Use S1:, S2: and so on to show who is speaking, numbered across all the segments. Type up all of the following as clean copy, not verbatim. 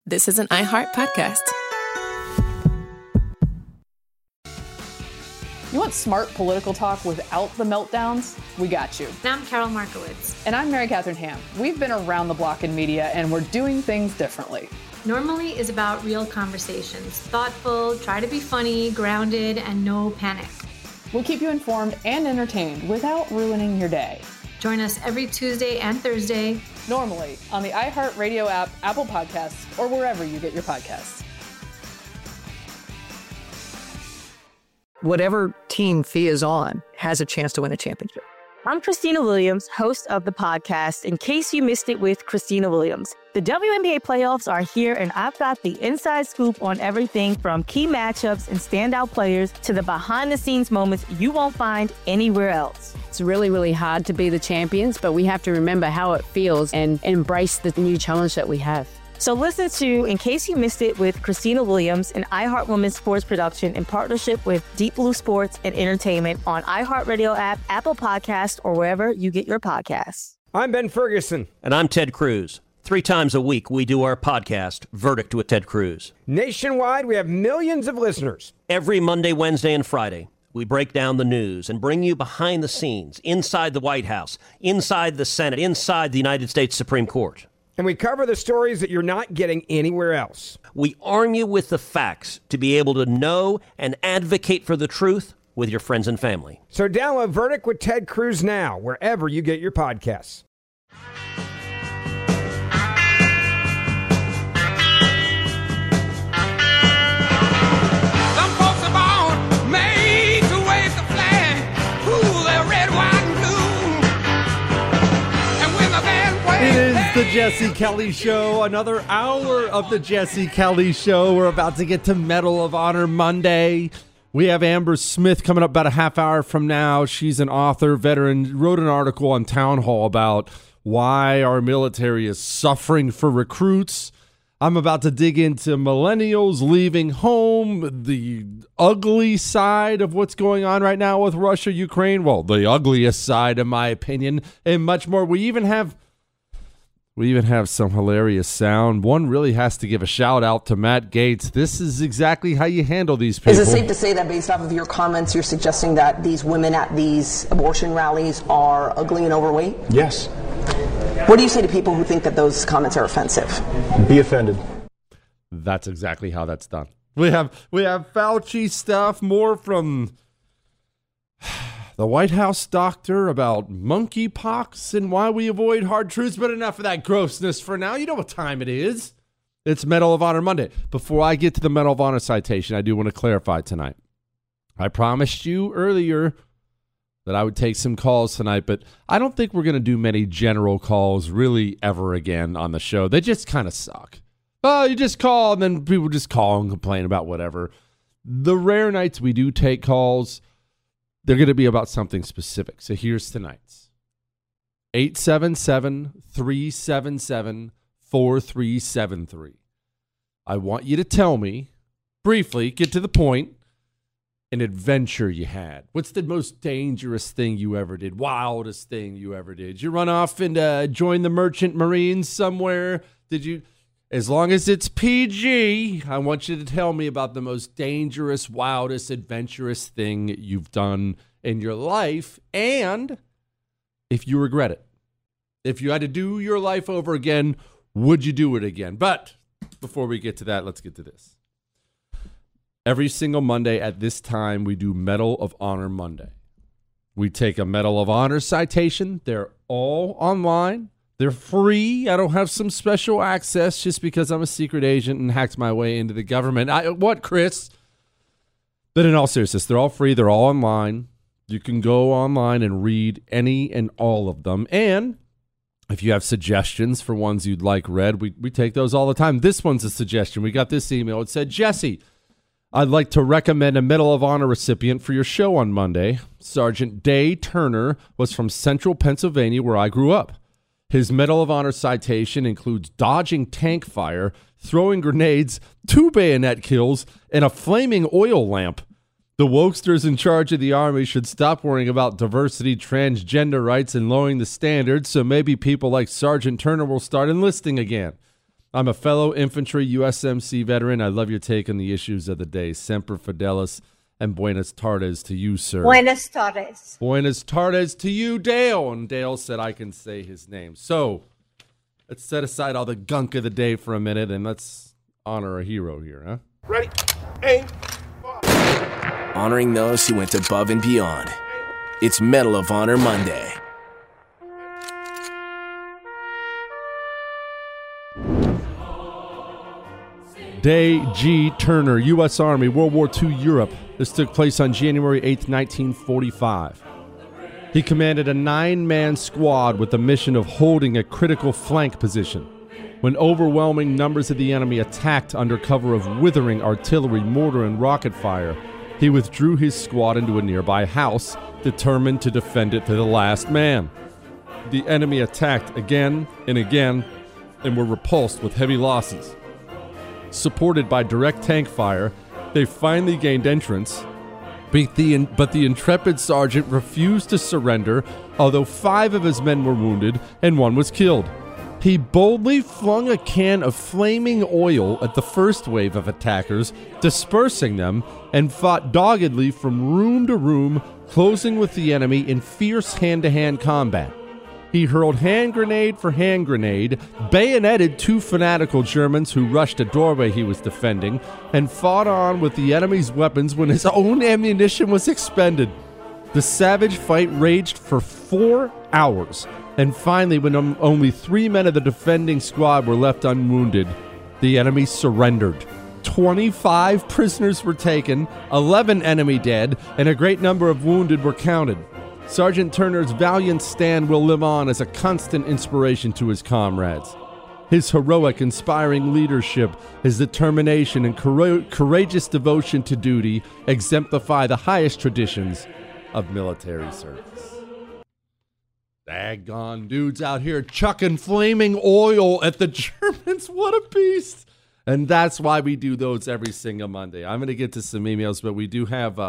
S1: this is an iHeart podcast.
S2: You want smart political talk without the meltdowns? We got you.
S3: And I'm Carol Markowitz.
S2: And I'm Mary Catherine Ham. We've been around the block in media, and we're doing things differently.
S3: Normally is about real conversations. Thoughtful, try to be funny, grounded, and no panic.
S2: We'll keep you informed and entertained without ruining your day.
S3: Join us every Tuesday and Thursday.
S2: Normally on the iHeartRadio app, Apple Podcasts, or wherever you get your podcasts.
S4: Whatever team Thea is on has a chance to win a championship.
S5: I'm Christina Williams, host of the podcast, In Case You Missed It with Christina Williams. The WNBA playoffs are here, and I've got the inside scoop on everything from key matchups and standout players to the behind-the-scenes moments you won't find anywhere else.
S6: It's really, really hard to be the champions, but we have to remember how it feels and embrace the new challenge that we have.
S5: So listen to In Case You Missed It with Christina Williams, an iHeart Women's Sports production in partnership with Deep Blue Sports and Entertainment on iHeartRadio app, Apple Podcasts, or wherever you get your podcasts.
S7: I'm Ben Ferguson.
S8: And I'm Ted Cruz. 3 times a week, we do our podcast, Verdict with Ted Cruz.
S7: Nationwide, we have millions of listeners.
S8: Every Monday, Wednesday, and Friday, we break down the news and bring you behind the scenes, inside the White House, inside the Senate, inside the United States Supreme Court.
S7: And we cover the stories that you're not getting anywhere else.
S8: We arm you with the facts to be able to know and advocate for the truth with your friends and family.
S7: So download Verdict with Ted Cruz now, wherever you get your podcasts.
S9: Some folks are born made to wave the flag. Ooh, they're red, white, and blue. And when the band plays,
S10: it is the Jesse Kelly Show. Another hour of the Jesse Kelly Show. We're about to get to Medal of Honor Monday. We have Amber Smith coming up about a half hour from now. She's an author, veteran, wrote an article on Town Hall about why our military is suffering for recruits. I'm about to dig into millennials leaving home, the ugly side of what's going on right now with Russia, Ukraine. Well, the ugliest side, in my opinion, and much more. We even have some hilarious sound. One really has to give a shout out to Matt Gaetz. This is exactly how you handle these people.
S11: Is it safe to say that based off of your comments, you're suggesting that these women at these abortion rallies are ugly and overweight?
S12: Yes.
S11: What do you say to people who think that those comments are offensive?
S12: Be offended.
S10: That's exactly how that's done. We have Fauci stuff, more from the White House doctor about monkeypox and why we avoid hard truths, but enough of that grossness for now. You know what time it is. It's Medal of Honor Monday. Before I get to the Medal of Honor citation, I do want to clarify tonight. I promised you earlier that I would take some calls tonight, but I don't think we're going to do many general calls really ever again on the show. They just kind of suck. Oh, you just call, and then people just call and complain about whatever. The rare nights we do take calls, they're going to be about something specific. So here's tonight's. 877-377-4373. I want you to tell me, briefly, get to the point, an adventure you had. What's the most dangerous thing you ever did? Wildest thing you ever did? Did you run off and join the Merchant Marines somewhere? Did you? As long as it's PG, I want you to tell me about the most dangerous, wildest, adventurous thing you've done in your life, and if you regret it. If you had to do your life over again, would you do it again? But before we get to that, let's get to this. Every single Monday at this time, we do Medal of Honor Monday. We take a Medal of Honor citation. They're all online. They're free. I don't have some special access just because I'm a secret agent and hacked my way into the government. What, Chris? But in all seriousness, they're all free. They're all online. You can go online and read any and all of them. And if you have suggestions for ones you'd like read, we take those all the time. This one's a suggestion. We got this email. It said, Jesse, I'd like to recommend a Medal of Honor recipient for your show on Monday. Sergeant Day Turner was from Central Pennsylvania, where I grew up. His Medal of Honor citation includes dodging tank fire, throwing grenades, 2 bayonet kills, and a flaming oil lamp. The wokesters in charge of the Army should stop worrying about diversity, transgender rights, and lowering the standards, so maybe people like Sergeant Turner will start enlisting again. I'm a fellow infantry USMC veteran. I love your take on the issues of the day. Semper Fidelis and Buenas tardes to you, sir.
S1: Buenas tardes.
S10: Buenas tardes to you, Dale. And Dale said I can say his name. So let's set aside all the gunk of the day for a minute and let's honor a hero here, huh?
S12: Ready, aim, honoring those who went above and beyond. It's Medal of Honor Monday.
S10: Day G. Turner, U.S. Army, World War II, Europe. This took place on January 8th, 1945. He commanded a 9-man squad with the mission of holding a critical flank position. When overwhelming numbers of the enemy attacked under cover of withering artillery, mortar, and rocket fire, he withdrew his squad into a nearby house, determined to defend it to the last man. The enemy attacked again and again and were repulsed with heavy losses. Supported by direct tank fire, they finally gained entrance, but the intrepid sergeant refused to surrender, although 5 of his men were wounded and 1 was killed. He boldly flung a can of flaming oil at the first wave of attackers, dispersing them, and fought doggedly from room to room, closing with the enemy in fierce hand-to-hand combat. He hurled hand grenade for hand grenade, bayoneted 2 fanatical Germans who rushed a doorway he was defending, and fought on with the enemy's weapons when his own ammunition was expended. The savage fight raged for 4 hours, and finally, when only 3 men of the defending squad were left unwounded, the enemy surrendered. 25 prisoners were taken, 11 enemy dead, and a great number of wounded were counted. Sergeant Turner's valiant stand will live on as a constant inspiration to his comrades. His heroic, inspiring leadership, his determination, and courageous devotion to duty exemplify the highest traditions of military service. Daggone dudes out here chucking flaming oil at the Germans. What a beast. And that's why we do those every single Monday. I'm going to get to some emails, but we do have...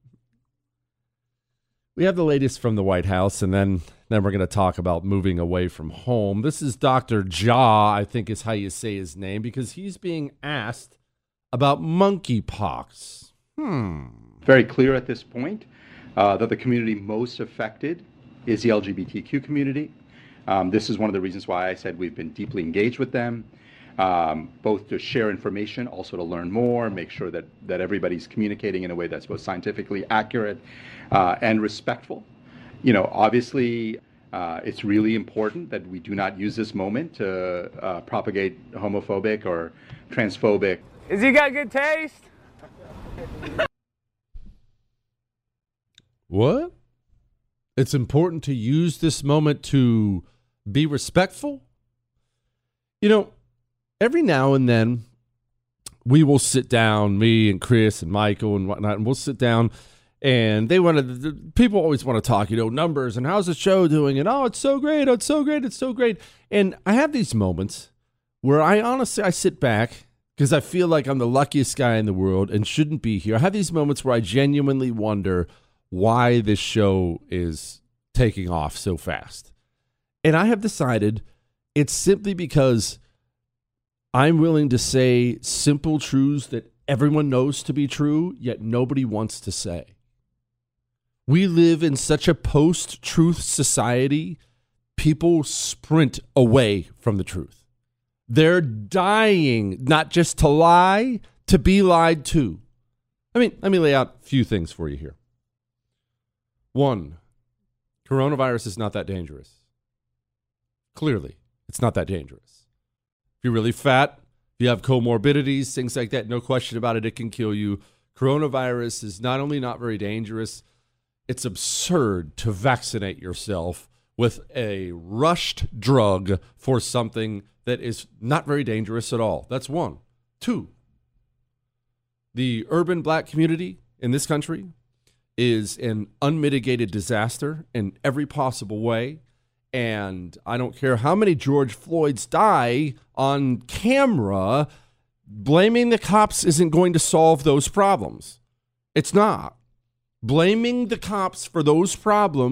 S10: We have the latest from the White House, and then we're going to talk about moving away from home. This is Dr. Jha, I think is how you say his name, because he's being asked about monkeypox.
S13: Very clear at this point that the community most affected is the LGBTQ community. This is one of the reasons why I said we've been deeply engaged with them, both to share information, also to learn more, make sure that everybody's communicating in a way that's both scientifically accurate and respectful. You know, obviously, it's really important that we do not use this moment to propagate homophobic or transphobic.
S14: Has he got good taste?
S10: What? It's important to use this moment to be respectful? You know, every now and then, we will sit down, me and Chris and Michael and whatnot, and we'll sit down, and people always want to talk, numbers, and how's the show doing, and oh, it's so great, oh, it's so great, it's so great. And I have these moments where I sit back, because I feel like I'm the luckiest guy in the world and shouldn't be here. I have these moments where I genuinely wonder why this show is taking off so fast. And I have decided it's simply because I'm willing to say simple truths that everyone knows to be true, yet nobody wants to say. We live in such a post-truth society, people sprint away from the truth. They're dying not just to lie, to be lied to. Let me lay out a few things for you here. 1, coronavirus is not that dangerous. Clearly, it's not that dangerous. If you're really fat, if you have comorbidities, things like that, no question about it, it can kill you. Coronavirus is not only not very dangerous, it's absurd to vaccinate yourself with a rushed drug for something that is not very dangerous at all. That's 1. 2, the urban black community in this country is an unmitigated disaster in every possible way. And I don't care how many George Floyds die on camera, blaming the cops isn't going to solve those problems. It's not. Blaming the cops for those problems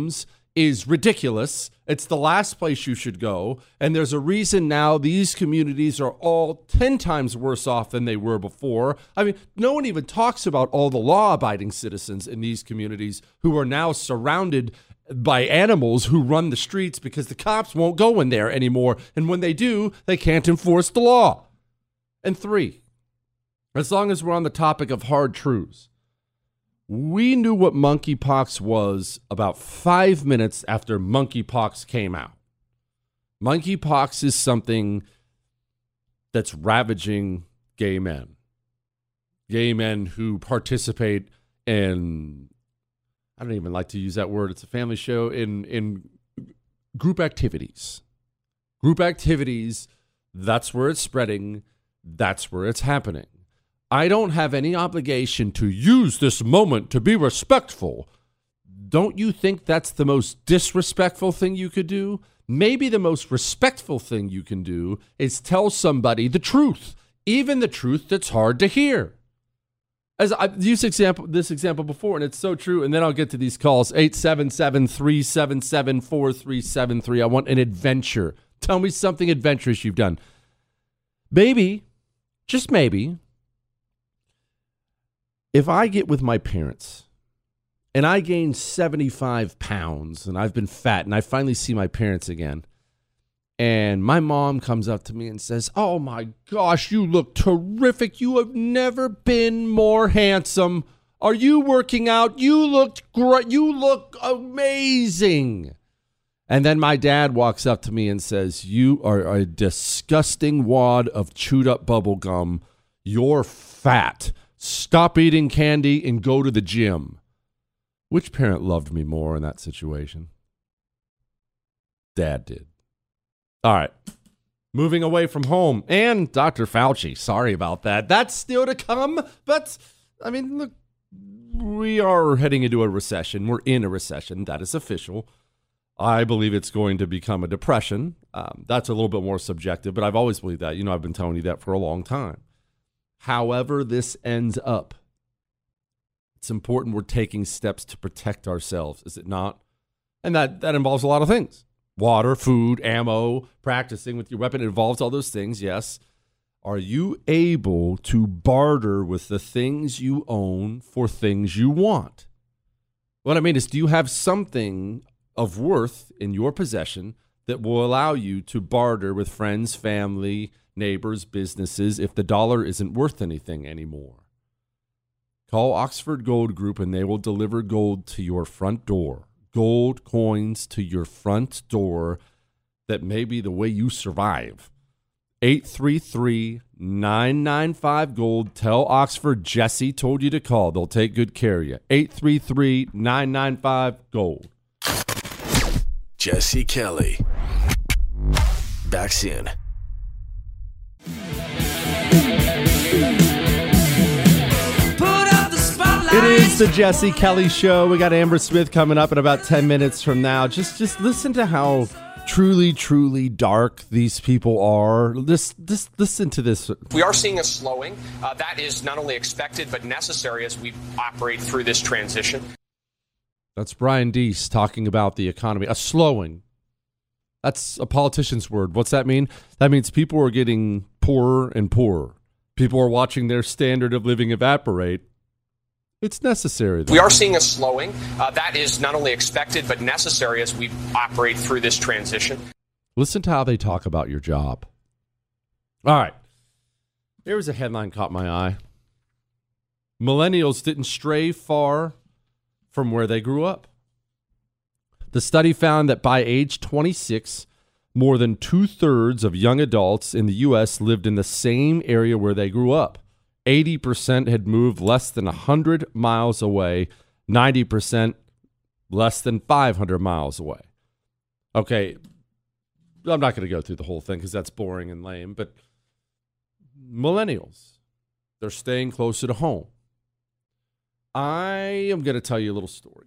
S10: is ridiculous. It's the last place you should go. And there's a reason now these communities are all 10 times worse off than they were before. I mean, no one even talks about all the law-abiding citizens in these communities who are now surrounded by animals who run the streets because the cops won't go in there anymore. And when they do, they can't enforce the law. And 3, as long as we're on the topic of hard truths, we knew what monkeypox was about 5 minutes after monkeypox came out. Monkeypox is something that's ravaging gay men. Gay men who participate in, I don't even like to use that word, it's a family show, in group activities. Group activities, that's where it's spreading, that's where it's happening. I don't have any obligation to use this moment to be respectful. Don't you think that's the most disrespectful thing you could do? Maybe the most respectful thing you can do is tell somebody the truth, even the truth that's hard to hear. As I've used this example before, and it's so true, and then I'll get to these calls. 877-377-4373. I want an adventure. Tell me something adventurous you've done. Maybe, just maybe, if I get with my parents and I gain 75 pounds and I've been fat and I finally see my parents again, and my mom comes up to me and says, "Oh my gosh, you look terrific. You have never been more handsome. Are you working out? You looked great. You look amazing." And then my dad walks up to me and says, "You are a disgusting wad of chewed up bubble gum. You're fat. Stop eating candy and go to the gym." Which parent loved me more in that situation? Dad did. All right. Moving away from home and Dr. Fauci. Sorry about that. That's still to come. But, I mean, look, we are heading into a recession. We're in a recession. That is official. I believe it's going to become a depression. That's a little bit more subjective, but I've always believed that. You know, I've been telling you that for a long time. However this ends up, it's important we're taking steps to protect ourselves, is it not? And that involves a lot of things. Water, food, ammo, practicing with your weapon. It involves all those things, yes. Are you able to barter with the things you own for things you want? What I mean is, do you have something of worth in your possession that will allow you to barter with friends, family, neighbors, businesses, if the dollar isn't worth anything anymore? Call Oxford Gold Group and they will deliver gold to your front door. Gold coins to your front door that may be the way you survive. 833-995-GOLD. Tell Oxford Jesse told you to call. They'll take good care of you. 833-995-GOLD.
S12: Jesse Kelly. Back soon.
S10: It is the Jesse Kelly Show. We got Amber Smith coming up in about 10 minutes from now. Just listen to how truly, truly dark these people are. Just listen to this.
S1: We are seeing a slowing. That is not only expected but necessary as we operate through this transition.
S10: That's Brian Deese talking about the economy. A slowing. That's a politician's word. What's that mean? That means people are getting poorer and poorer. People are watching their standard of living evaporate. It's necessary, though.
S1: We are seeing a slowing. That is not only expected but necessary as we operate through this transition.
S10: Listen to how they talk about your job. All right. Here was a headline caught my eye. Millennials didn't stray far from where they grew up. The study found that by age 26, more than 2/3 of young adults in the U.S. lived in the same area where they grew up. 80% had moved less than 100 miles away, 90% less than 500 miles away. Okay, I'm not going to go through the whole thing because that's boring and lame, but millennials, they're staying closer to home. I am going to tell you a little story.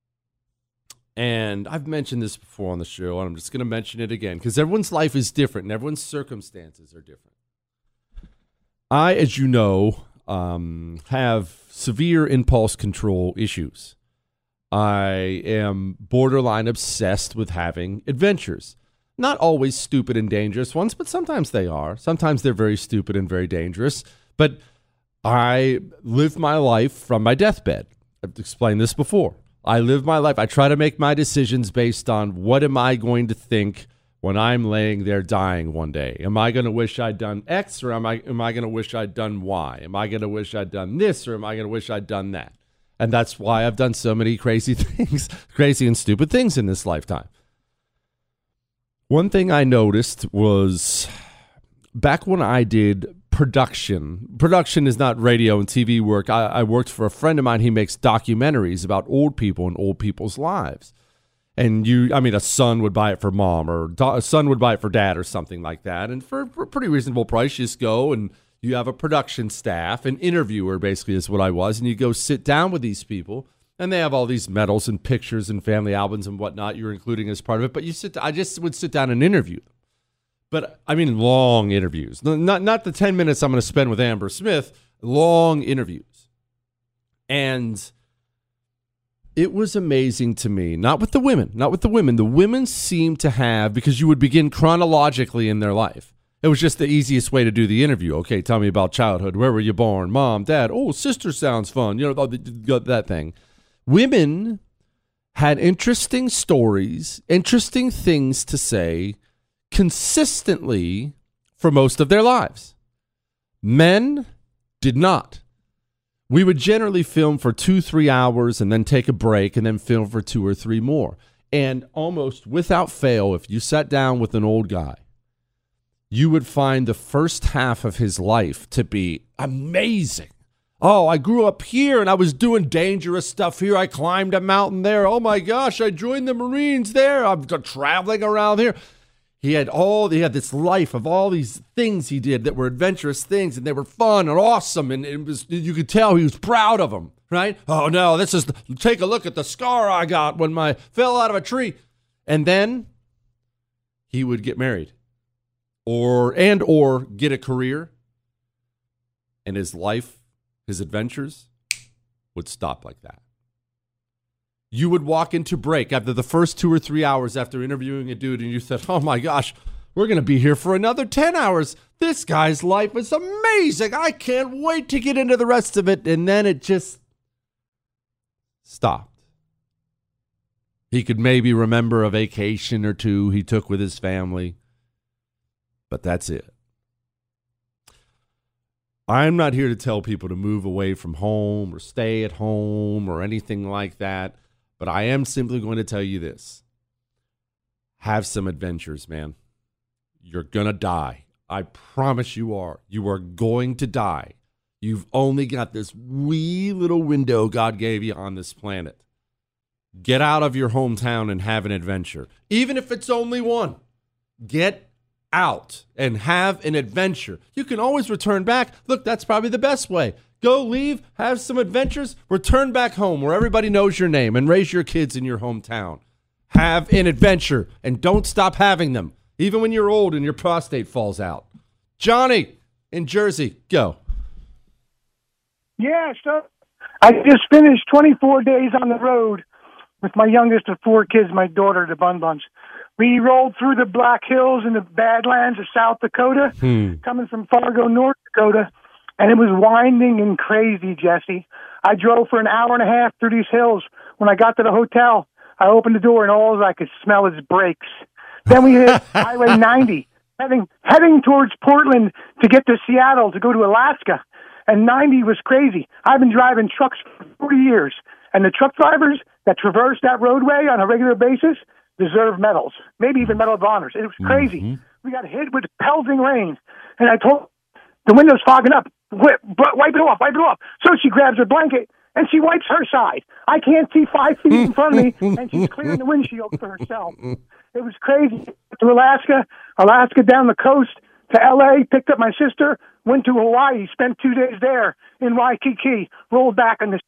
S10: And I've mentioned this before on the show, and I'm just going to mention it again because everyone's life is different and everyone's circumstances are different. I, as you know, have severe impulse control issues. I am borderline obsessed with having adventures. Not always stupid and dangerous ones, but sometimes they are. Sometimes they're very stupid and very dangerous. But I live my life from my deathbed. I've explained this before. I live my life. I try to make my decisions based on what am I going to think when I'm laying there dying one day. Am I going to wish I'd done X, or am I going to wish I'd done Y? Am I going to wish I'd done this, or am I going to wish I'd done that? And that's why I've done so many crazy things, crazy and stupid things in this lifetime. One thing I noticed was back when I did production is not radio and TV work. I worked for a friend of mine. He makes documentaries about old people and old people's lives. And a son would buy it for mom, or a son would buy it for dad, or something like that. And for a pretty reasonable price, you just go and you have a production staff, an interviewer basically is what I was. And you go sit down with these people, and they have all these medals and pictures and family albums and whatnot you're including as part of it. But I just would sit down and interview them. But I mean, long interviews, not the 10 minutes I'm going to spend with Amber Smith, long interviews. And it was amazing to me, not with the women. The women seemed to have, because you would begin chronologically in their life. It was just the easiest way to do the interview. Okay, tell me about childhood. Where were you born? Mom, dad. Oh, sister sounds fun. That thing. Women had interesting stories, interesting things to say consistently for most of their lives. Men did not. We would generally film for 2-3 hours and then take a break and then film for 2 or 3 more. And almost without fail, if you sat down with an old guy, you would find the first half of his life to be amazing. Oh, I grew up here and I was doing dangerous stuff here. I climbed a mountain there. Oh my gosh, I joined the Marines there. I'm traveling around here. He had this life of all these things he did that were adventurous things, and they were fun and awesome, and you could tell he was proud of them, right? Oh no, take a look at the scar I got when I fell out of a tree. And then he would get married or get a career, and his life, his adventures would stop like that. You would walk into break after the first 2 or 3 hours after interviewing a dude, and you said, oh my gosh, we're going to be here for another 10 hours. This guy's life is amazing. I can't wait to get into the rest of it. And then it just stopped. He could maybe remember a vacation or two he took with his family, but that's it. I'm not here to tell people to move away from home or stay at home or anything like that. But I am simply going to tell you this. Have some adventures, man. You're going to die. I promise you are. You are going to die. You've only got this wee little window God gave you on this planet. Get out of your hometown and have an adventure. Even if it's only one. Get out and have an adventure. You can always return back. Look, that's probably the best way. Go leave, have some adventures, return back home where everybody knows your name, and raise your kids in your hometown. Have an adventure, and don't stop having them, even when you're old and your prostate falls out. Johnny in Jersey, go.
S14: Yeah, so I just finished 24 days on the road with my youngest of 4 kids, my daughter, the Bun Buns. We rolled through the Black Hills and the Badlands of South Dakota, coming from Fargo, North Dakota. And it was winding and crazy, Jesse. I drove for an hour and a half through these hills. When I got to the hotel, I opened the door and all I could smell is brakes. Then we hit Highway 90, heading towards Portland to get to Seattle to go to Alaska. And 90 was crazy. I've been driving trucks for 40 years. And the truck drivers that traverse that roadway on a regular basis deserve medals, maybe even Medal of Honors. It was crazy. Mm-hmm. We got hit with pelting rain. And I told the window's fogging up. Wipe it off. So she grabs her blanket and she wipes her side. I can't see 5 feet in front of me, and she's clearing the windshield for herself. It was crazy. To Alaska down the coast, to L.A., picked up my sister, went to Hawaii, spent 2 days there in Waikiki, rolled back on the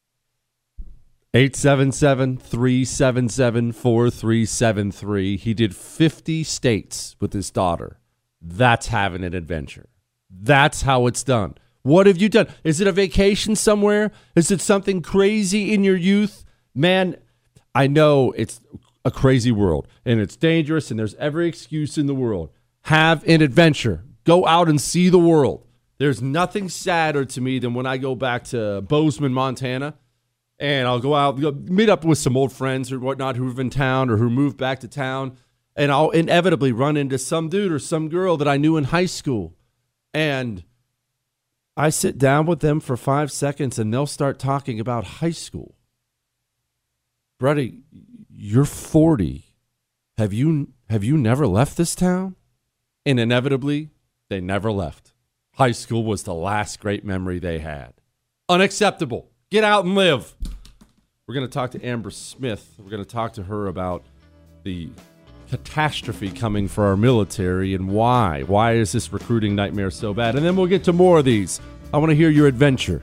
S10: 877-377-4373. He did 50 states with his daughter. That's having an adventure. That's how it's done. What have you done? Is it a vacation somewhere? Is it something crazy in your youth? Man, I know it's a crazy world and it's dangerous and there's every excuse in the world. Have an adventure. Go out and see the world. There's nothing sadder to me than when I go back to Bozeman, Montana, and I'll go out, meet up with some old friends or whatnot who live in town or who moved back to town, and I'll inevitably run into some dude or some girl that I knew in high school. And I sit down with them for 5 seconds and they'll start talking about high school. Brady, you're 40. Have you never left this town? And inevitably, they never left. High school was the last great memory they had. Unacceptable. Get out and live. We're going to talk to Amber Smith. We're going to talk to her about the catastrophe coming for our military and why. Why is this recruiting nightmare so bad? And then we'll get to more of these. I want to hear your adventure.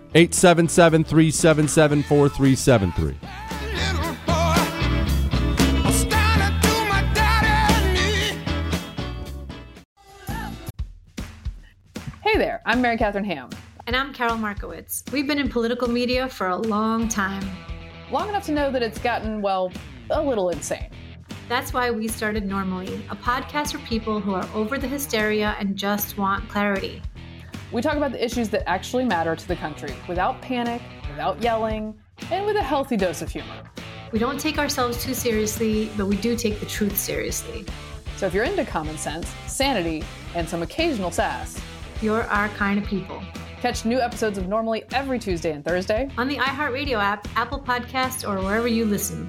S10: 877-377-4373.
S2: Hey there, I'm Mary Catherine Ham.
S3: And I'm Carol Markowitz. We've been in political media for a long time.
S2: Long enough to know that it's gotten, well, a little insane.
S3: That's why we started Normally, a podcast for people who are over the hysteria and just want clarity.
S2: We talk about the issues that actually matter to the country, without panic, without yelling, and with a healthy dose of humor.
S3: We don't take ourselves too seriously, but we do take the truth seriously.
S2: So if you're into common sense, sanity, and some occasional sass,
S3: you're our kind of people.
S2: Catch new episodes of Normally every Tuesday and Thursday
S3: on the iHeartRadio app, Apple Podcasts, or wherever you listen.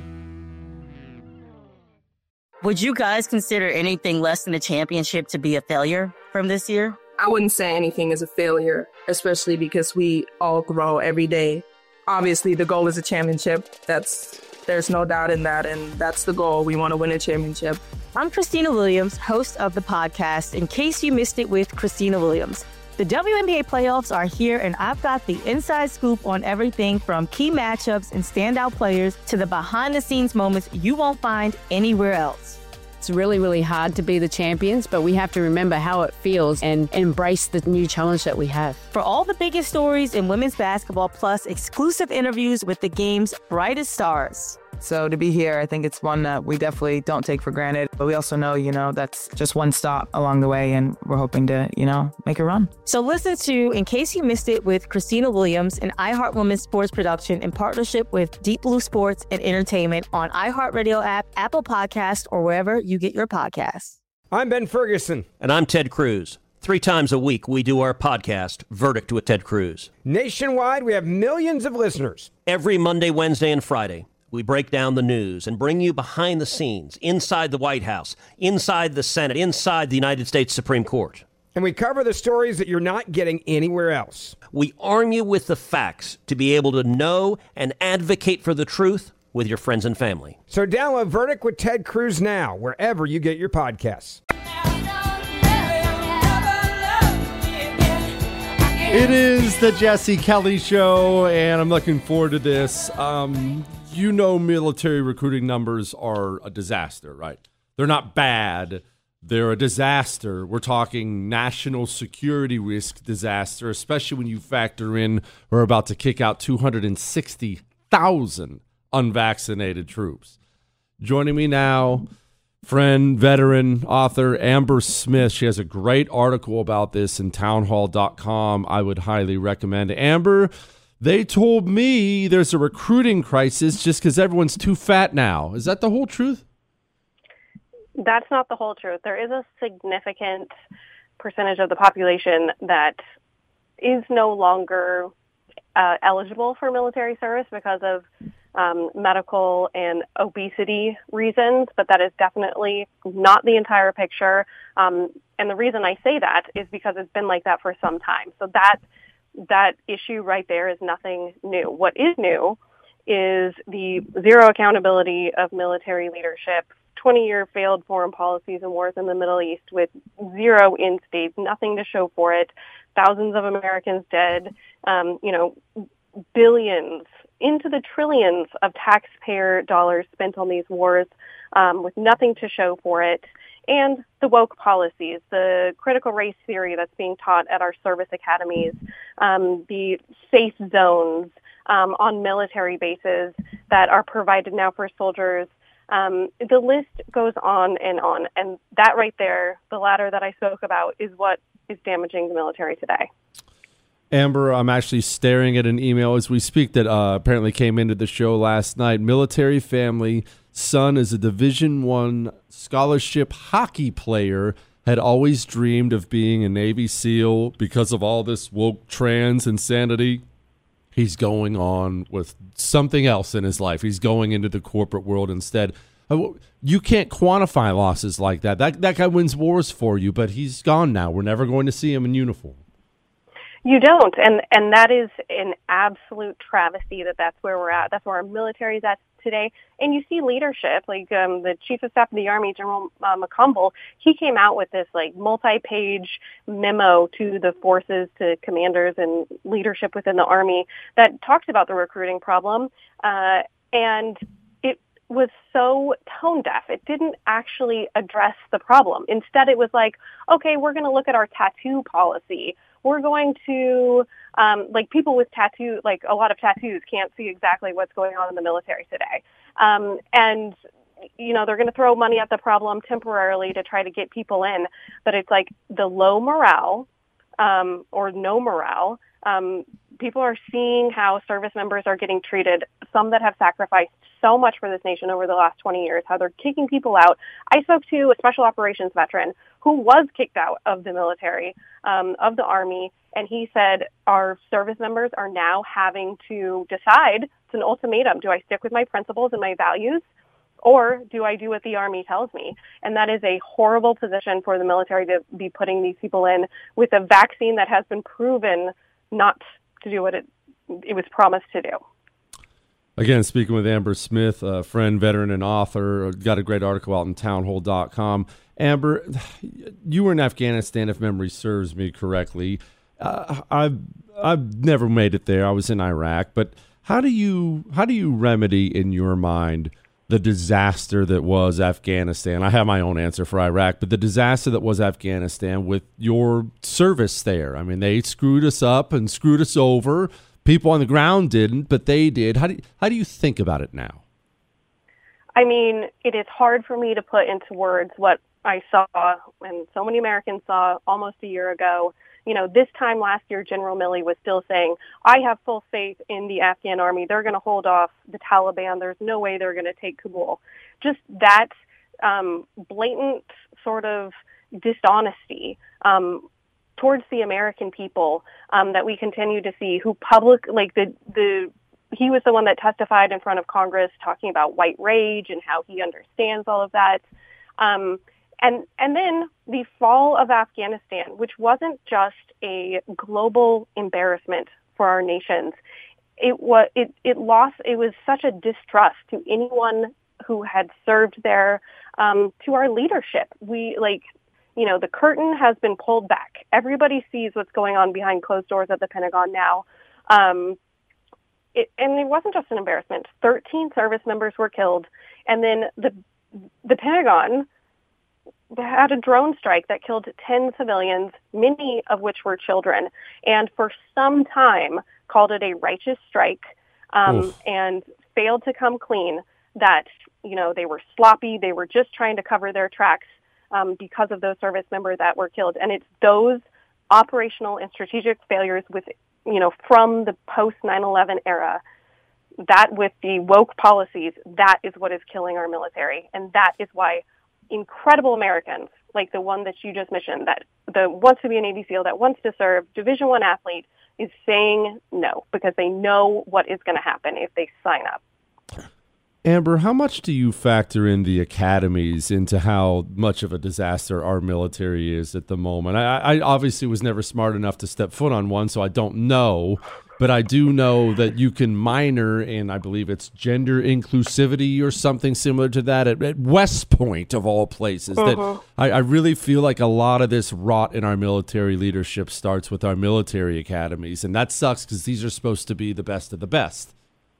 S5: Would you guys consider anything less than a championship to be a failure from this year?
S15: I wouldn't say anything is a failure, especially because we all grow every day. Obviously, the goal is a championship. There's no doubt in that, and that's the goal. We want to win a championship.
S5: I'm Christina Williams, host of the podcast, In Case You Missed It with Christina Williams. The WNBA playoffs are here, and I've got the inside scoop on everything from key matchups and standout players to the behind-the-scenes moments you won't find anywhere else.
S6: It's really, really hard to be the champions, but we have to remember how it feels and embrace the new challenge that we have.
S5: For all the biggest stories in women's basketball, plus exclusive interviews with the game's brightest stars.
S16: So to be here, I think it's one that we definitely don't take for granted. But we also know, that's just one stop along the way, and we're hoping to, make a run.
S5: So listen to In Case You Missed It with Christina Williams, an iHeart Women's sports production in partnership with Deep Blue Sports and Entertainment on iHeartRadio app, Apple Podcast, or wherever you get your podcasts.
S7: I'm Ben Ferguson.
S8: And I'm Ted Cruz. 3 times a week, we do our podcast, Verdict with Ted Cruz.
S7: Nationwide, we have millions of listeners.
S8: Every Monday, Wednesday, and Friday, we break down the news and bring you behind the scenes, inside the White House, inside the Senate, inside the United States Supreme Court.
S7: And we cover the stories that you're not getting anywhere else.
S8: We arm you with the facts to be able to know and advocate for the truth with your friends and family.
S7: So download Verdict with Ted Cruz now, wherever you get your podcasts.
S10: It is the Jesse Kelly Show, and I'm looking forward to this. Military recruiting numbers are a disaster, right? They're not bad. They're a disaster. We're talking national security risk disaster, especially when you factor in we're about to kick out 260,000 unvaccinated troops. Joining me now, friend, veteran, author Amber Smith. She has a great article about this in townhall.com. I would highly recommend. Amber, they told me there's a recruiting crisis just because everyone's too fat now. Is that the whole truth?
S17: That's not the whole truth. There is a significant percentage of the population that is no longer eligible for military service because of medical and obesity reasons, but that is definitely not the entire picture. And the reason I say that is because it's been like that for some time. So that issue right there is nothing new. What is new is the zero accountability of military leadership, 20-year failed foreign policies and wars in the Middle East with zero end states, nothing to show for it, thousands of Americans dead, billions into the trillions of taxpayer dollars spent on these wars with nothing to show for it. And the woke policies, the critical race theory that's being taught at our service academies, the safe zones on military bases, that are provided now for soldiers. The list goes on. And that right there, the ladder that I spoke about, is what is damaging the military today.
S10: Amber, I'm actually staring at an email as we speak that apparently came into the show last night. Military family, son is a Division I scholarship hockey player, had always dreamed of being a Navy SEAL. Because of all this woke trans insanity, he's going on with something else in his life. He's going into the corporate world instead. You can't quantify losses like that. That guy wins wars for you, but he's gone now. We're never going to see him in uniform.
S17: You don't, and that is an absolute travesty that's where we're at. That's where our military is at today. And you see leadership, like the Chief of Staff of the Army, General McCombel, he came out with this like multi-page memo to the forces, to commanders and leadership within the Army that talked about the recruiting problem, and it was so tone deaf. It didn't actually address the problem. Instead, it was like, okay, we're going to look at our tattoo policy. We're going to, like people with tattoo, like a lot of tattoos can't see exactly what's going on in the military today. And, you know, they're going to throw money at the problem temporarily to try to get people in. But it's like the low morale or no morale. People are seeing how service members are getting treated, some that have sacrificed so much for this nation over the last 20 years, how they're kicking people out. I spoke to a special operations veteran who was kicked out of the military, of the Army, and he said our service members are now having to decide, it's an ultimatum, do I stick with my principles and my values, or do I do what the Army tells me? And that is a horrible position for the military to be putting these people in with a vaccine that has been proven not to do what it was promised to do.
S10: Again, speaking with Amber Smith, a friend, veteran, and author, got a great article out in townhall.com. Amber, you were in Afghanistan, if memory serves me correctly. I've never made it there. I was in Iraq, but how do you remedy in your mind the disaster that was Afghanistan? I have my own answer for Iraq, but the disaster that was Afghanistan with your service there. I mean, they screwed us up and screwed us over. People on the ground didn't, but they did. How do you think about it now?
S17: I mean, it is hard for me to put into words what I saw and so many Americans saw almost a year ago. You know, this time last year, General Milley was still saying, I have full faith in the Afghan army. They're going to hold off the Taliban. There's no way they're going to take Kabul. Just that blatant sort of dishonesty towards the American people that we continue to see, who he was the one that testified in front of Congress talking about white rage and how he understands all of that. And then the fall of Afghanistan, which wasn't just a global embarrassment for our nations. It was such a distrust to anyone who had served there, to our leadership. The curtain has been pulled back. Everybody sees what's going on behind closed doors at the Pentagon now. And it wasn't just an embarrassment. 13 service members were killed. And then the Pentagon had a drone strike that killed 10 civilians, many of which were children, and for some time called it a righteous strike, and failed to come clean that, they were sloppy. They were just trying to cover their tracks because of those service members that were killed. And it's those operational and strategic failures from the post 9/11 era, that with the woke policies, that is what is killing our military. And that is why incredible Americans, like the one that you just mentioned, that wants to be a Navy SEAL, that wants to serve, Division I athlete, is saying no, because they know what is going to happen if they sign up.
S10: Amber, how much do you factor in the academies into how much of a disaster our military is at the moment? I obviously was never smart enough to step foot on one, so I don't know. But I do know that you can minor in, I believe it's gender inclusivity or something similar to that at West Point, of all places. That I really feel like a lot of this rot in our military leadership starts with our military academies. And that sucks because these are supposed to be the best of the best.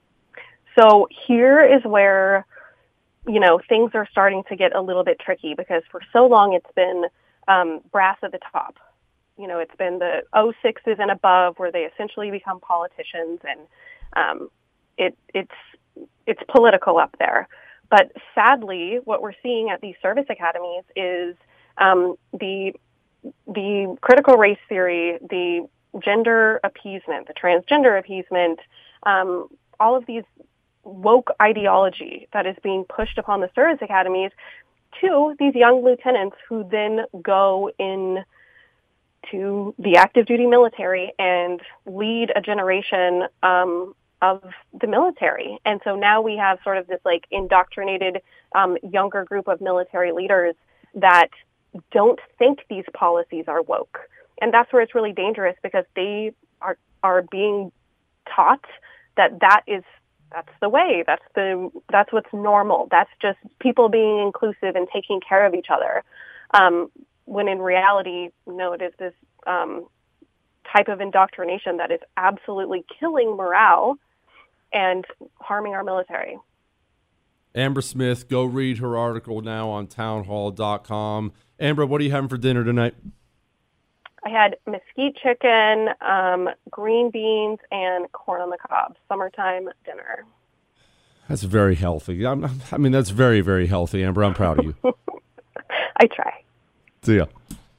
S17: So here is where, things are starting to get a little bit tricky, because for so long it's been brass at the top. It's been the 06s and above where they essentially become politicians, and it's it's political up there. But sadly, what we're seeing at these service academies is the critical race theory, the gender appeasement, the transgender appeasement, all of these woke ideology that is being pushed upon the service academies to these young lieutenants who then go in to the active duty military and lead a generation of the military. And so now we have sort of this like indoctrinated younger group of military leaders that don't think these policies are woke. And that's where it's really dangerous, because they are being taught that that's the way, that's what's normal. That's just people being inclusive and taking care of each other. When in reality, no, it is this type of indoctrination that is absolutely killing morale and harming our military.
S10: Amber Smith, go read her article now on townhall.com. Amber, what are you having for dinner tonight?
S17: I had mesquite chicken, green beans, and corn on the cob. Summertime dinner.
S10: That's very healthy. I mean, that's very, very healthy, Amber. I'm proud of you.
S17: I try.
S10: See ya.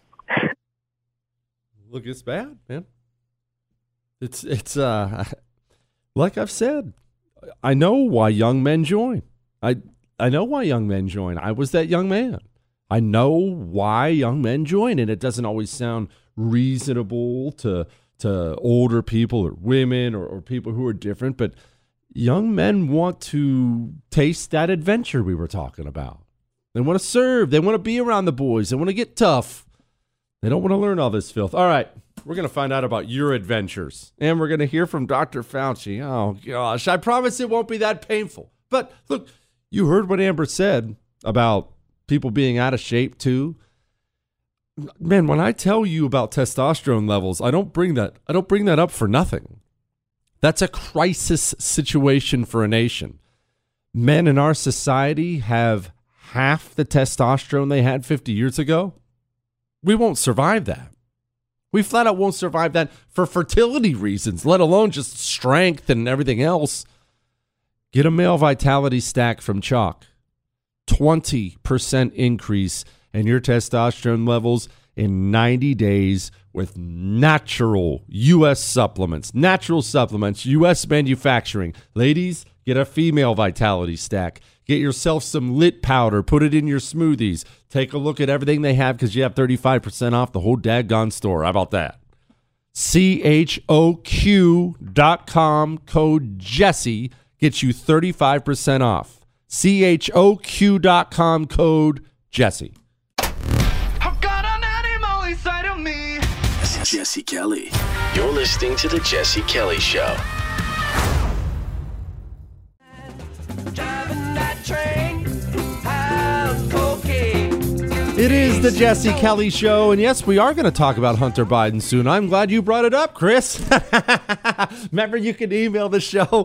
S10: Look, it's bad, man. It's like I've said, I know why young men join. I know why young men join. I was that young man. I know why young men join, and it doesn't always sound reasonable to older people or women or people who are different, but young men want to taste that adventure we were talking about. They want to serve. They want to be around the boys. They want to get tough. They don't want to learn all this filth. All right, we're going to find out about your adventures, and we're going to hear from Dr. Fauci. Oh, gosh, I promise it won't be that painful. But look, you heard what Amber said about people being out of shape too. Man, when I tell you about testosterone levels, I don't bring that up for nothing. That's a crisis situation for a nation. Men in our society have half the testosterone they had 50 years ago. We won't survive that. We flat out won't survive that for fertility reasons, let alone just strength and everything else. Get a male vitality stack from Chalk. 20% increase in your testosterone levels in 90 days with natural U.S. supplements. Natural supplements, U.S. manufacturing. Ladies, get a female vitality stack. Get yourself some lit powder. Put it in your smoothies. Take a look at everything they have, because you have 35% off the whole daggone store. How about that? CHOQ.com code Jesse gets you 35% off. CHOQ.com code Jesse.
S9: I've got an animal inside of me.
S12: This is Jesse Kelly. You're listening to The Jesse Kelly Show.
S9: Driving that train, how's cocaine?
S10: It is The Jesse Kelly Show, and yes, we are going to talk about Hunter Biden soon. I'm glad you brought it up, Chris. Remember, you can email the show,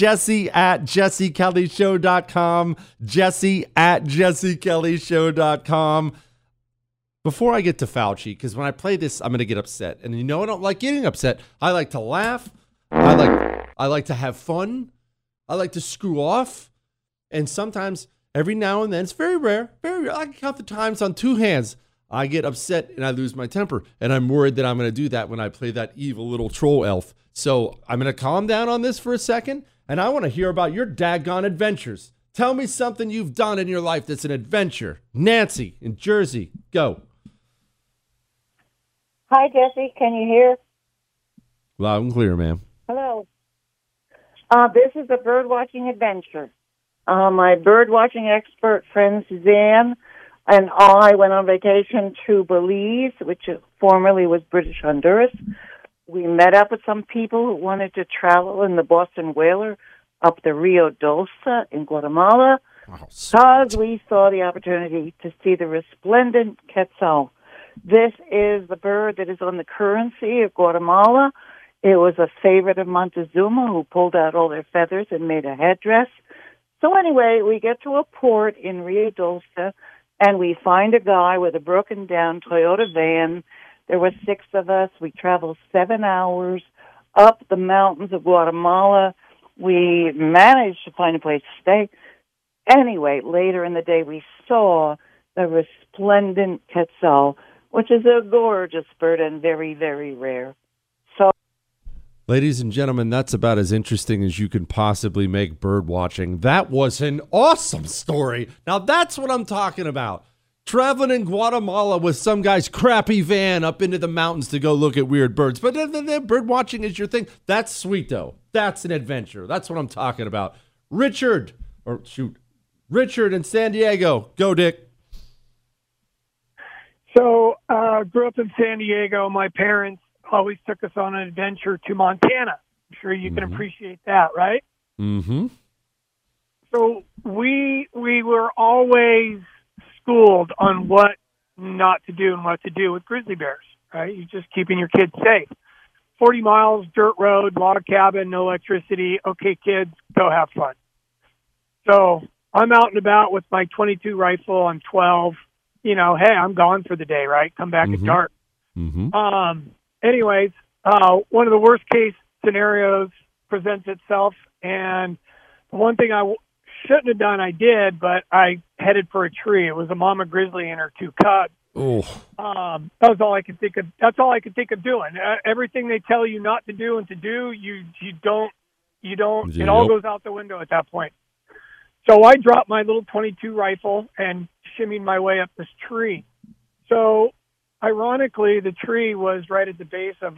S10: jesse@jessekellyshow.com, jesse@jessekellyshow.com. Before I get to Fauci, because when I play this, I'm going to get upset. And you know I don't like getting upset. I like to laugh. I like to have fun. I like to screw off. And sometimes, every now and then, it's very rare, I can count the times on two hands, I get upset and I lose my temper. And I'm worried that I'm going to do that when I play that evil little troll elf. So I'm going to calm down on this for a second, and I want to hear about your daggone adventures. Tell me something you've done in your life that's an adventure. Nancy in Jersey, go.
S18: Hi, Jesse. Can you hear?
S10: Loud and clear, ma'am.
S18: Hello. This is a bird-watching adventure. My bird-watching expert friend, Suzanne, and I went on vacation to Belize, which formerly was British Honduras. We met up with some people who wanted to travel in the Boston Whaler up the Rio Doce in Guatemala, because we saw the opportunity to see the resplendent quetzal. This is the bird that is on the currency of Guatemala. It was a favorite of Montezuma, who pulled out all their feathers and made a headdress. So anyway, we get to a port in Rio Doce, and we find a guy with a broken-down Toyota van. There were 6 of us. We traveled 7 hours up the mountains of Guatemala We managed to find a place to stay. Anyway, later in the day, we saw the resplendent quetzal, which is a gorgeous bird and very, very rare. So,
S10: ladies and gentlemen, that's about as interesting as you can possibly make bird watching. That was an awesome story. Now, that's what I'm talking about. Traveling in Guatemala with some guy's crappy van up into the mountains to go look at weird birds. But bird watching is your thing. That's sweet, though. That's an adventure. That's what I'm talking about. Richard in San Diego. Go, Dick.
S14: So, grew up in San Diego. My parents always took us on an adventure to Montana. I'm sure you can appreciate that, right?
S10: Mm-hmm.
S14: So we were always schooled on what not to do and what to do with grizzly bears, right? You're just keeping your kids safe. 40 miles, dirt road, log cabin, no electricity. Okay, kids, go have fun. So I'm out and about with my .22 rifle. I'm 12. You know, hey, I'm gone for the day, right? Come back at dark. Anyways, one of the worst case scenarios presents itself, and the one thing I shouldn't have done, I did, but I headed for a tree. It was a mama grizzly and her 2 cubs.
S10: Oh.
S14: That was all I could think of. That's all I could think of doing. Everything they tell you not to do and to do, you don't. It all goes out the window at that point. So I dropped my little .22 rifle and shimmied my way up this tree. So, ironically, the tree was right at the base of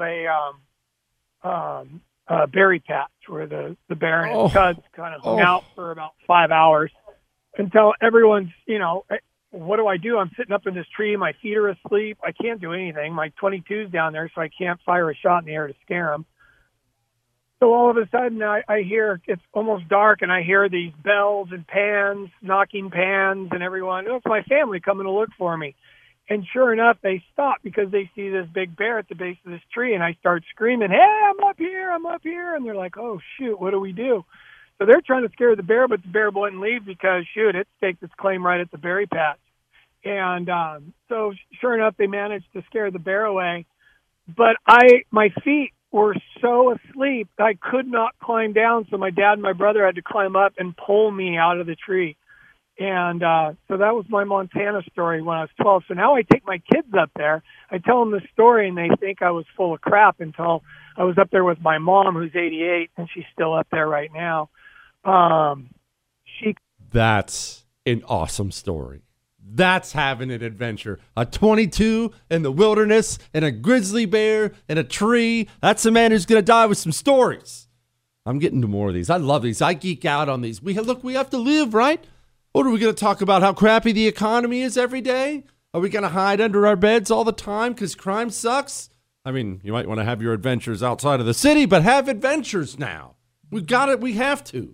S14: a berry patch where the bear and his cubs kind of hung out for about 5 hours until everyone's, you know, what do I do? I'm sitting up in this tree. My feet are asleep. I can't do anything. My .22's down there, so I can't fire a shot in the air to scare them. So all of a sudden, I hear, it's almost dark, and I hear these bells and pans, knocking pans, and everyone, it's my family coming to look for me. And sure enough, they stop because they see this big bear at the base of this tree, and I start screaming, hey, I'm up here. And they're like, oh, shoot, what do we do? So they're trying to scare the bear, but the bear wouldn't leave because, shoot, it staked its claim right at the berry patch. And so sure enough, they managed to scare the bear away. But my feet were so asleep, I could not climb down, so my dad and my brother had to climb up and pull me out of the tree. And so that was my Montana story when I was 12. So now I take my kids up there. I tell them the story, and they think I was full of crap until I was up there with my mom, who's 88, and she's still up there right now.
S10: That's an awesome story. That's having an adventure. A .22 in the wilderness and a grizzly bear in a tree. That's a man who's going to die with some stories. I'm getting to more of these. I love these. I geek out on these. We have to live, right? What are we going to talk about? How crappy the economy is every day? Are we going to hide under our beds all the time because crime sucks? I mean, you might want to have your adventures outside of the city, but have adventures now. We got it. We have to.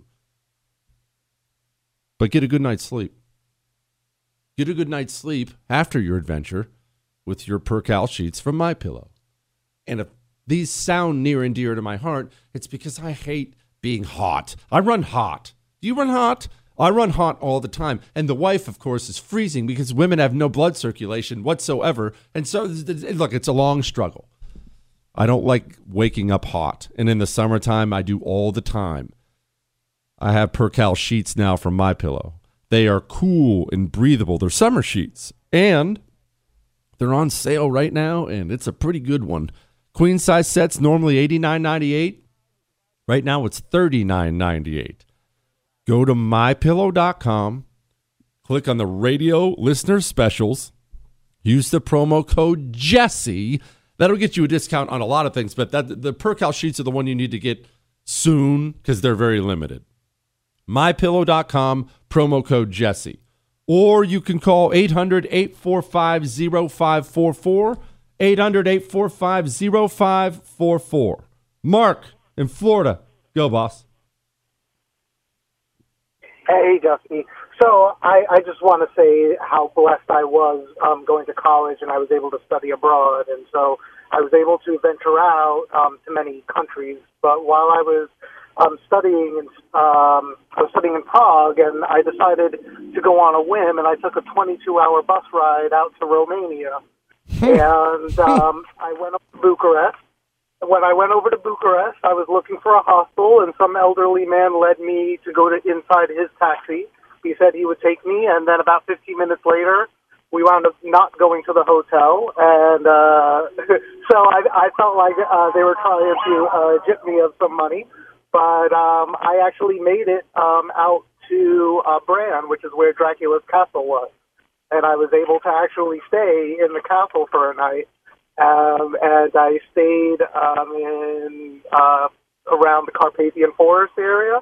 S10: But get a good night's sleep. Get a good night's sleep after your adventure with your Percal sheets from MyPillow. And if these sound near and dear to my heart, it's because I hate being hot. I run hot. Do you run hot? I run hot all the time. And the wife, of course, is freezing because women have no blood circulation whatsoever. And so, look, it's a long struggle. I don't like waking up hot. And in the summertime, I do all the time. I have Percal sheets now from MyPillow. They are cool and breathable. They're summer sheets. And they're on sale right now, and it's a pretty good one. Queen size sets normally $89.98. Right now it's $39.98. Go to MyPillow.com. Click on the radio listener specials. Use the promo code Jesse. That'll get you a discount on a lot of things, but the Percal sheets are the one you need to get soon because they're very limited. MyPillow.com, promo code Jesse. Or you can call 800-845-0544, 800-845-0544. Mark in Florida. Go, boss.
S19: Hey, Dusty. So I just want to say how blessed I was going to college, and I was able to study abroad. And so I was able to venture out to many countries. But while I was studying in Prague, and I decided to go on a whim, and I took a 22-hour bus ride out to Romania. And I went up to Bucharest, when I went over to Bucharest, I was looking for a hostel, and some elderly man led me to go to inside his taxi. He said he would take me, and then about 15 minutes later, we wound up not going to the hotel, and so I felt like they were trying to gyp me of some money, but I actually made it out to Bran, which is where Dracula's castle was, and I was able to actually stay in the castle for a night, and I stayed in around the Carpathian Forest area.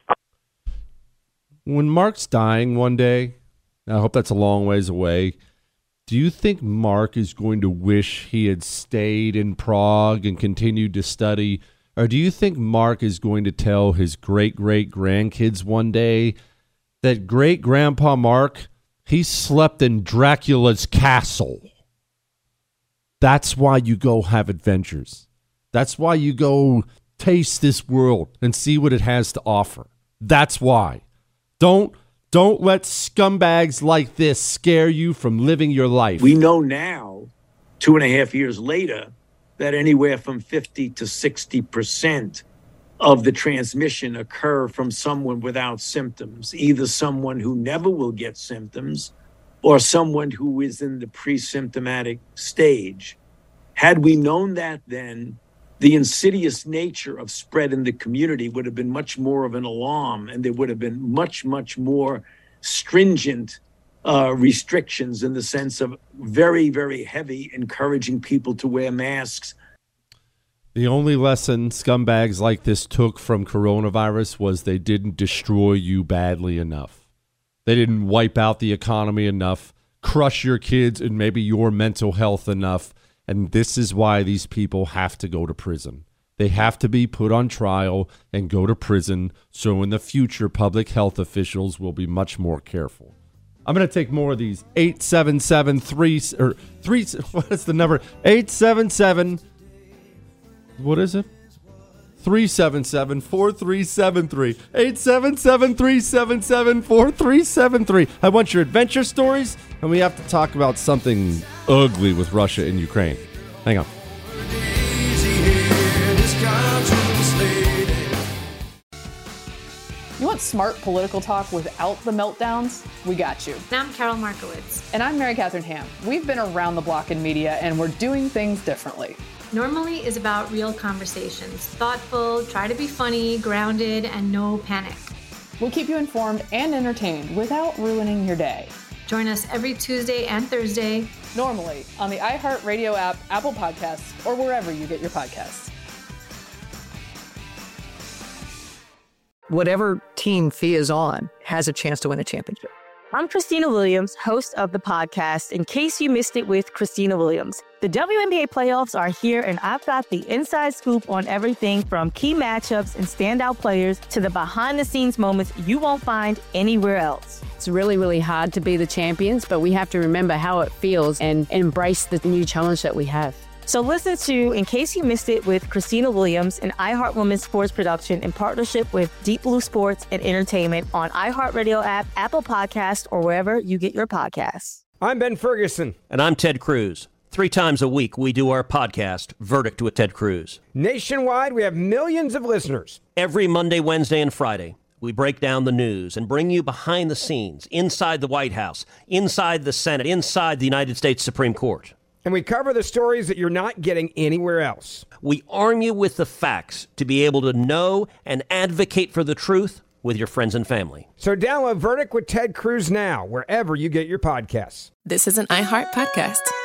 S10: When Mark's dying one day, I hope that's a long ways away, do you think Mark is going to wish he had stayed in Prague and continued to study? Or do you think Mark is going to tell his great-great-grandkids one day that great-grandpa Mark, he slept in Dracula's castle? That's why you go have adventures. That's why you go taste this world and see what it has to offer. That's why. Don't let scumbags like this scare you from living your life.
S20: We know now, 2.5 years later, that anywhere from 50 to 60% of the transmission occur from someone without symptoms, either someone who never will get symptoms or someone who is in the pre-symptomatic stage. Had we known that then, the insidious nature of spread in the community would have been much more of an alarm, and there would have been much, much more stringent restrictions in the sense of very, very heavy encouraging people to wear masks.
S10: The only lesson scumbags like this took from coronavirus was they didn't destroy you badly enough. They didn't wipe out the economy enough, crush your kids and maybe your mental health enough. And this is why these people have to go to prison. They have to be put on trial and go to prison, so in the future, public health officials will be much more careful. I'm going to take more of these. 877-3, what is the number? 877, what is it? 377-4373. 877-377-4373. I want your adventure stories, and we have to talk about something ugly with Russia and Ukraine. Hang on.
S2: You want smart political talk without the meltdowns? We got you.
S3: I'm Carol Markowitz.
S2: And I'm Mary Catherine Ham. We've been around the block in media, and we're doing things differently.
S3: Normally is about real conversations. Thoughtful, try to be funny, grounded, and no panic.
S2: We'll keep you informed and entertained without ruining your day.
S3: Join us every Tuesday and Thursday.
S2: Normally on the iHeartRadio app, Apple Podcasts, or wherever you get your podcasts.
S4: Whatever team Thea is on has a chance to win a championship.
S5: I'm Christina Williams, host of the podcast, In Case You Missed It with Christina Williams. The WNBA playoffs are here, and I've got the inside scoop on everything from key matchups and standout players to the behind-the-scenes moments you won't find anywhere else.
S6: It's really, really hard to be the champions, but we have to remember how it feels and embrace the new challenge that we have.
S5: So listen to In Case You Missed It with Christina Williams, an iHeart Women's Sports production in partnership with Deep Blue Sports and Entertainment on iHeartRadio app, Apple Podcasts, or wherever you get your podcasts.
S7: I'm Ben Ferguson.
S8: And I'm Ted Cruz. 3 times a week, we do our podcast, Verdict with Ted Cruz.
S7: Nationwide, we have millions of listeners.
S8: Every Monday, Wednesday, and Friday, we break down the news and bring you behind the scenes, inside the White House, inside the Senate, inside the United States Supreme Court.
S7: And we cover the stories that you're not getting anywhere else.
S8: We arm you with the facts to be able to know and advocate for the truth with your friends and family.
S7: So download Verdict with Ted Cruz now, wherever you get your podcasts.
S21: This is an iHeart podcast.